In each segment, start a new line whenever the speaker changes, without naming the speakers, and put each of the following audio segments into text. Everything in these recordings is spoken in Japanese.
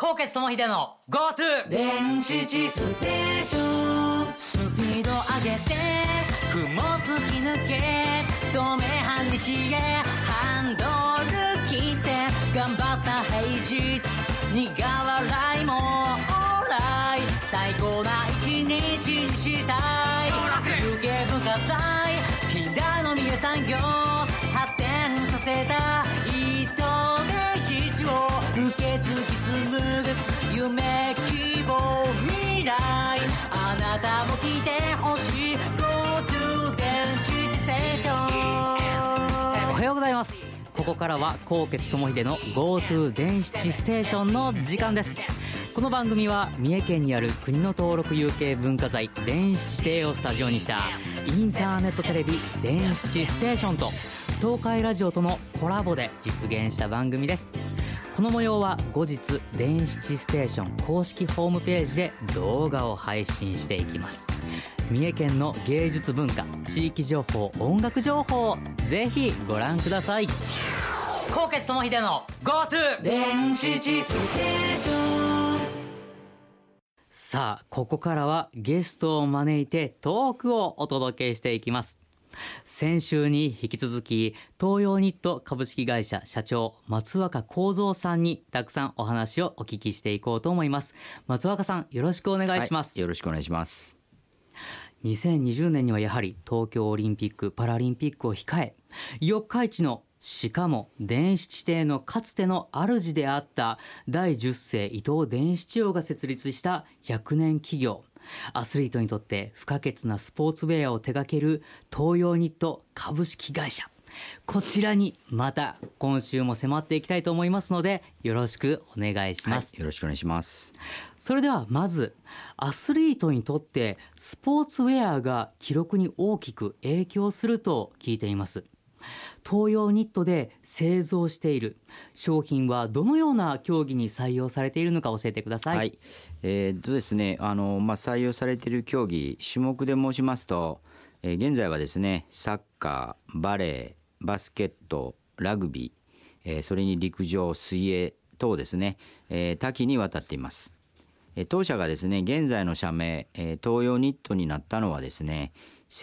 高血友秀の GoTo
電子地ステーション。
スピード上げて雲突き抜け止め半日へハンドル切って頑張った平日苦笑いもオーライ最高な一日にしたい有形文化財平宮産業発展させた糸電子を受け継ぎ紡ぐ夢希望未来あなたも来てほしい GoTo 電子ステーション。おはようございます。ここからは高血友秀の GoTo 電子ステーションの時間です。この番組は三重県にある国の登録有形文化財電子指定をスタジオにしたインターネットテレビ電子ステーションと東海ラジオとのコラボで実現した番組です。この模様は後日電子ステーション公式ホームページで動画を配信していきます。三重県の芸術文化地域情報音楽情報をぜひご覧ください。高血友秀の GoTo
電子地ステーション。
さあここからはゲストを招いてトークをお届けしていきます。先週に引き続き東洋ニット株式会社社長松若幸三さんにたくさんお話をお聞きしていこうと思います。松若さんよろしくお願いします。
よろしくお願いします。
2020年にはやはり東京オリンピック・パラリンピックを控え四日市のしかも電子地底のかつての主であった第10世伊藤電子地方が設立した100年企業アスリートにとって不可欠なスポーツウェアを手掛ける東洋ニット株式会社、こちらにまた今週も迫っていきたいと思いますのでよろしくお願いします、
よろしくお願いします。
それではまずアスリートにとってスポーツウェアが記録に大きく影響すると聞いています。東洋ニットで製造している商品はどのような競技に採用されているのか教えてください。
はい、ですね採用されている競技種目で申しますと、現在はですねサッカー、バレー、バスケット、ラグビー、それに陸上、水泳等ですね、多岐にわたっています。当社がですね現在の社名、東洋ニットになったのはですね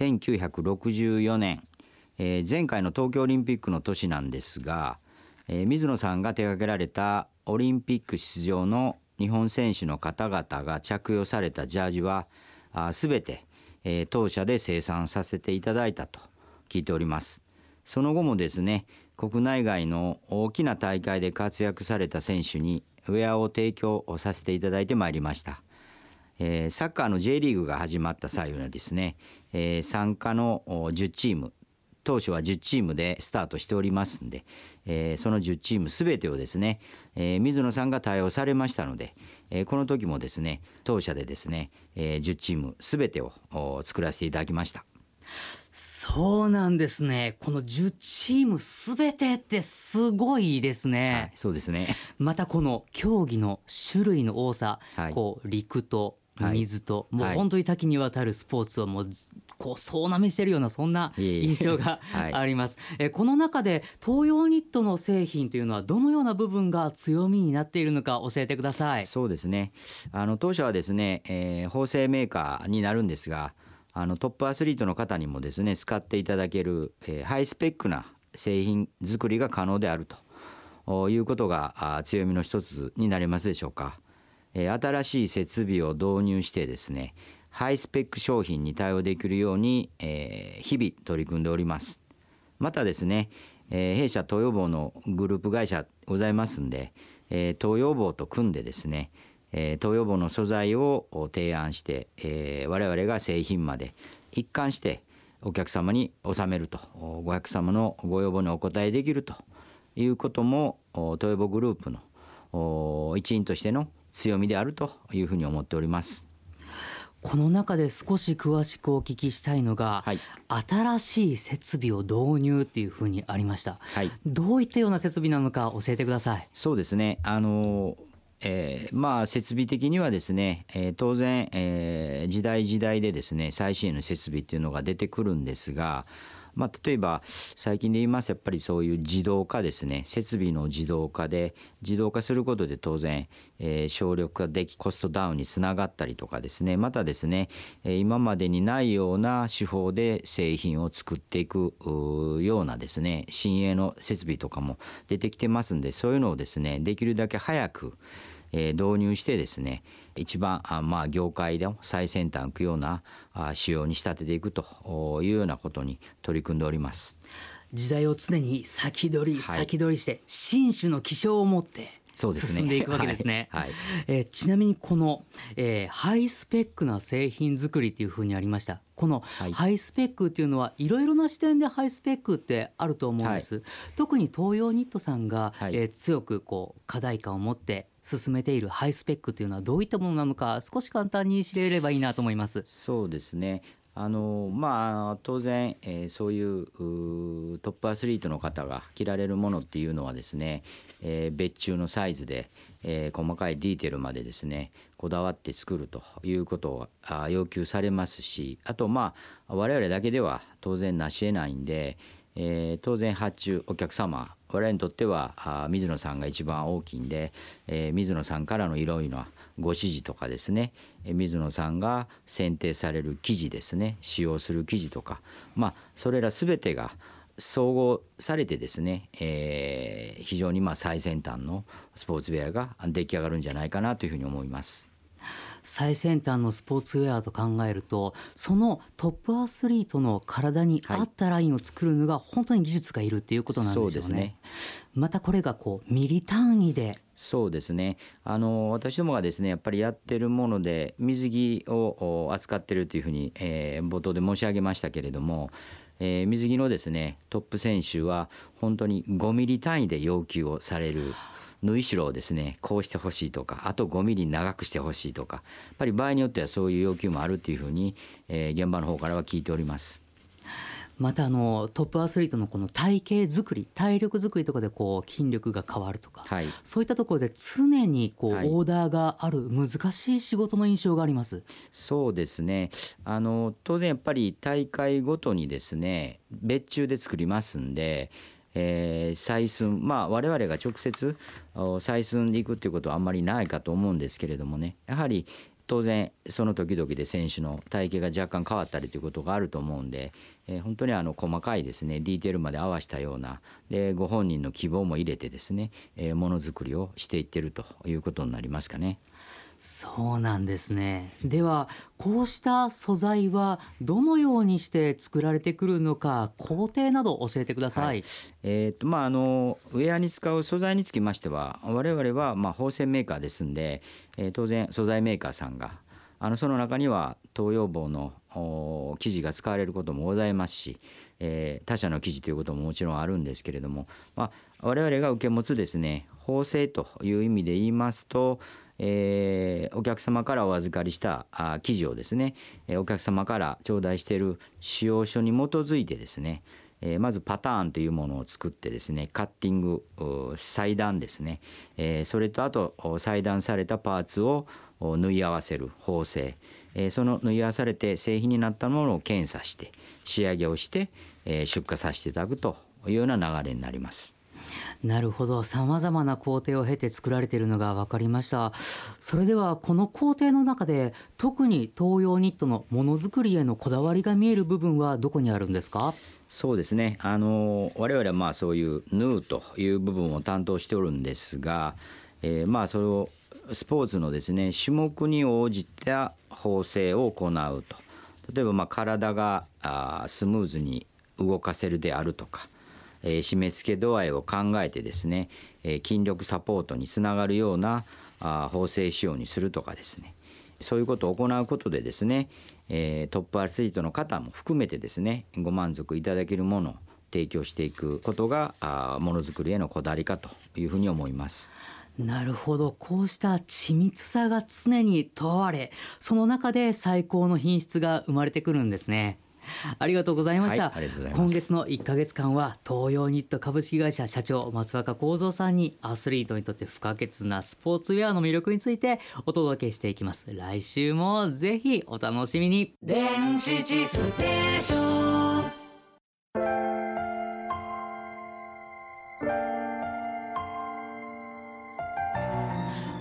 1964年前回の東京オリンピックの年なんですが、水野さんが手掛けられたオリンピック出場の日本選手の方々が着用されたジャージはすべて、当社で生産させていただいたと聞いております。その後もですね国内外の大きな大会で活躍された選手にウェアを提供させていただいてまいりました。サッカーの J リーグが始まった際にはですね、参加の10チーム当初は10チームでスタートしておりますんで、その10チームすべてをですね、水野さんが対応されましたので、この時もですね当社でですね、10チームすべてを作らせていただきました。
そうなんですね。この10チームすべてってすごいですね、
はい、そうですね。
またこの競技の種類の多さ、
はい、
こう陸と水と、もう本当に多岐にわたるスポーツをもうこう総なめしてるようなそんな印象があります。この中で東洋ニットの製品というのはどのような部分が強みになっているのか教えてください。
そうですね、当社はですね、縫製メーカーになるんですがトップアスリートの方にもですね使っていただける、ハイスペックな製品作りが可能であるということが強みの一つになりますでしょうか。新しい設備を導入してですねハイスペック商品に対応できるように、日々取り組んでおります。またですね、弊社東洋紡のグループ会社ございますんで、東洋紡と組んでですね、東洋紡の素材を提案して、我々が製品まで一貫してお客様に納めると、お客様のご要望にお応えできるということも東洋紡グループの一員としての強みであるというふうに思っております。
この中で少し詳しくお聞きしたいのが、はい、新しい設備を導入っていうふうにありました、はい、どういったような設備なのか教えてください。
そうですね、設備的にはですね、当然、時代でですね最新の設備っていうのが出てくるんですが、 例えば最近で言いますやっぱりそういう自動化ですね、設備の自動化で自動化することで当然、省力化できコストダウンにつながったりとかですね、またですね、今までにないような手法で製品を作っていくようなですね、新鋭の設備とかも出てきてますんで、そういうのをですねできるだけ早く導入してですね、一番業界でも最先端を行くような仕様に仕立てていくというようなことに取り組んでおります。
時代を常に先取りして新種の気象を持って進んでいくわけですね。ちなみにこの、ハイスペックな製品作りというふうにありました。このハイスペックっていうのはいろいろな視点でハイスペックってあると思うんです、特に東洋ニットさんが、強く課題感を持って進めているハイスペックというのはどういったものなのか少し簡単に知れればいいなと思います。
そうですね、当然、そういうトップアスリートの方が着られるものっていうのはですね、別注のサイズで、細かいディーテールまでですねこだわって作るということを要求されますし、あと我々だけでは当然なし得ないんで、当然発注お客様我々にとっては水野さんが一番大きいんで、水野さんからのいろいろなご指示とかですね、水野さんが選定される生地ですね、使用する生地とか、それら全てが総合されてですね、非常に最先端のスポーツウェアが出来上がるんじゃないかなというふうに思います。
最先端のスポーツウェアと考えると、そのトップアスリートの体に合ったラインを作るのが本当に技術がいるっていうことなんでしょうね。そうですね。またこれがミリ単位で。そうですね、
私どもがですねやっぱりやってるもので水着を扱ってるというふうに、冒頭で申し上げましたけれども、水着のですねトップ選手は本当に5ミリ単位で要求をされる。縫い代をですねこうしてほしいとか、あと5ミリ長くしてほしいとか、やっぱり場合によってはそういう要求もあるというふうに、現場の方からは聞いております。
またトップアスリートのこの体型作り、体力作りとかで筋力が変わるとか、そういったところで常にオーダーがある難しい仕事の印象があります。
そうですね、当然やっぱり大会ごとにですね別注で作りますんで、採寸、我々が直接採寸でいくっていうことはあんまりないかと思うんですけれどもね、やはり当然その時々で選手の体型が若干変わったりということがあると思うんで、本当に細かいですねディテールまで合わせたようなでご本人の希望も入れてですね、ものづくりをしていってるということになりますかね。
そうなんですね。ではこうした素材はどのようにして作られてくるのか、工程など教えてください。
ウェアに使う素材につきましては我々は縫製メーカーですんで、当然素材メーカーさんがその中には東洋紡の生地が使われることもございますし、他社の生地ということももちろんあるんですけれども、我々が受け持つですね縫製という意味で言いますと、お客様からお預かりした生地をですね、お客様から頂戴している使用書に基づいてですね、まずパターンというものを作ってですねカッティング裁断ですね、それとあと裁断されたパーツを縫い合わせる縫製、その縫い合わされて製品になったものを検査して仕上げをして、出荷させていただくというような流れになります。
なるほど、さまざまな工程を経て作られているのが分かりました。それではこの工程の中で特に東洋ニットのものづくりへのこだわりが見える部分はどこにあるんですか？
そうですね、我々はそういう縫うという部分を担当しておるんですが、それをスポーツのですね種目に応じた縫製を行うと、例えば体がスムーズに動かせるであるとか、締め付け度合いを考えてですね、筋力サポートにつながるような縫製仕様にするとかですね、そういうことを行うことでですね、トップアスリートの方も含めてですねご満足いただけるものを提供していくことがものづくりへのこだわりかというふうに思います。
なるほど、こうした緻密さが常に問われ、その中で最高の品質が生まれてくるんですね。ありがとうございました。今月の1ヶ月間は東洋ニット株式会社社長松若幸三さんにアスリートにとって不可欠なスポーツウェアの魅力についてお届けしていきます。来週もぜひお楽しみに。
電子ステーション。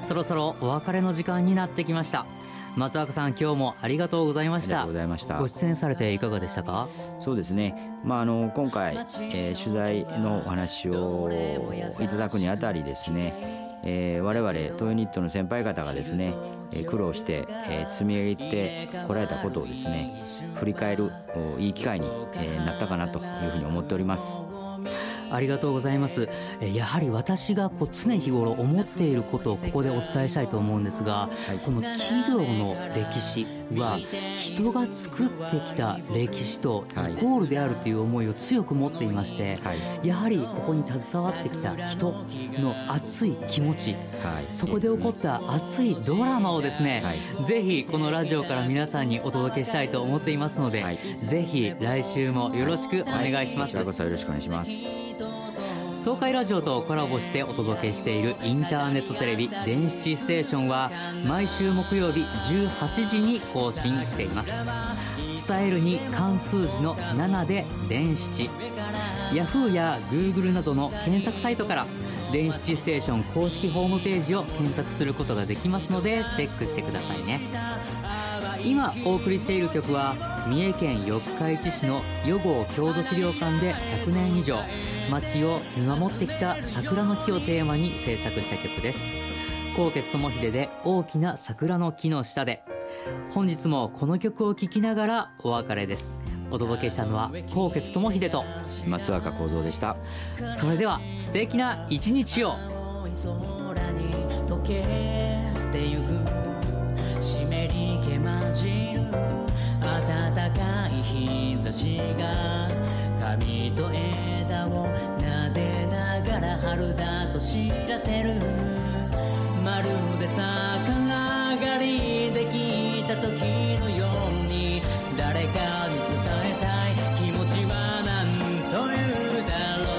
そろそろお別れの時間になってきました。松若さん、今日もありがとうございました。
ありがとうございました。
ご出演されていかがでしたか？
そうですね、今回、取材のお話をいただくにあたりですね、我々トヨニットの先輩方がですね、苦労して、積み上げてこられたことをですね、振り返るいい機会に、なったかなというふうに思っております。
ありがとうございます。やはり私が常日頃思っていることをここでお伝えしたいと思うんですが、この企業の歴史は人が作ってきた歴史とイコールであるという思いを強く持っていまして、やはりここに携わってきた人の熱い気持ち、そこで起こった熱いドラマをですね、ぜひこのラジオから皆さんにお届けしたいと思っていますので、ぜひ来週もよろしくお願いします。
こちらこそよろしくお願いします。
東海ラジオとコラボしてお届けしているインターネットテレビ電七ステーションは毎週木曜日18時に更新しています。伝えるに漢数字の7で電七、ヤフーや Google などの検索サイトから電七ステーション公式ホームページを検索することができますのでチェックしてくださいね。今お送りしている曲は三重県四日市市の余郷郷土資料館で100年以上街を見守ってきた桜の木をテーマに制作した曲です。纐纈智秀で大きな桜の木の下で。本日もこの曲を聴きながらお別れです。お届けしたのは纐纈智秀と
松若幸三でした。
それでは素敵な一日を。
空に溶けてゆく湿り気混じる暖かい日差しが髪と枝を撫でながら春だと知らせる。まるで逆上がりできた時のように誰かに伝えたい気持ちは何というだろ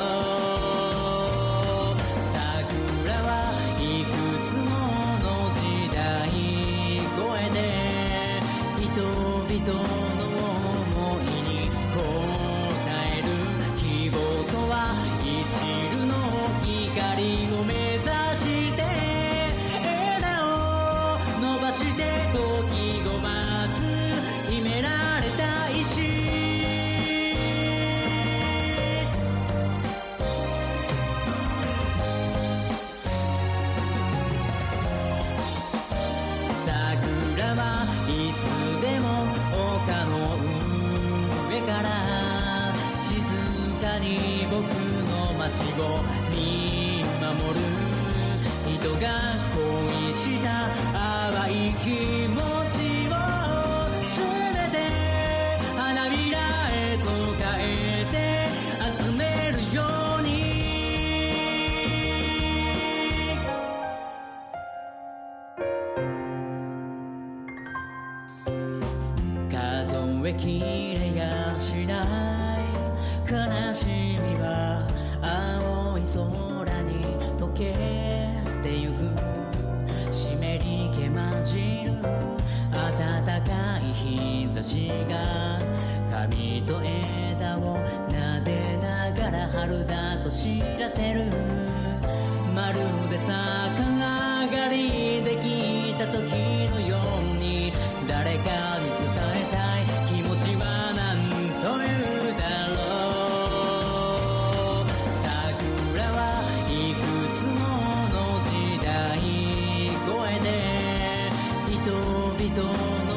う。桜はいくつもの時代超えて人々の思いに応える。希望とは一縷の光を目指して枝を伸ばして時を待つ秘められた石。桜はいつでも丘の上から静かに僕の街を見守る。人が恋した淡い気持ちを全て花びらへと変えて集めるように。数えきれやしない悲しみは青い空に溶けてゆく。湿り気混じる暖かい日差しが髪と枝を撫でながら春だと知らせる。まるで逆上がりできた時のように誰かに伝えたい気持ちは何というだろう。桜はいくつもの時代超えて人々の